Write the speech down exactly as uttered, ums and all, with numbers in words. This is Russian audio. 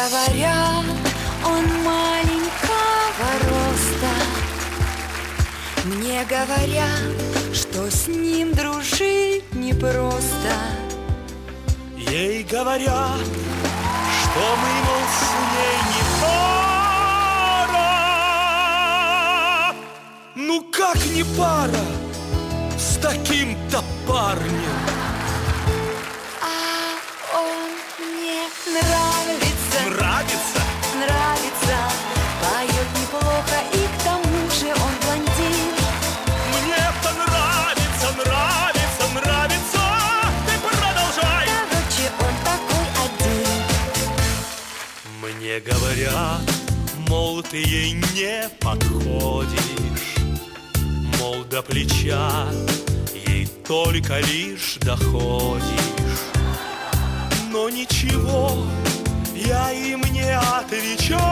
говорят, он маленького роста. Мне говорят, что с ним дружить непросто. Ей говорят, что мы, мол, с ней не пара. Ну как не пара с таким-то парнем? А он мне нравится, Нравится? нравится, поет неплохо, и к тому же он блондин. Мне-то нравится, нравится, нравится. Ты продолжай. Короче, он такой один. Мне говорят, мол, ты ей не подходишь, мол, до плеча ей только лишь доходишь. Но ничего, я им не отвечаю.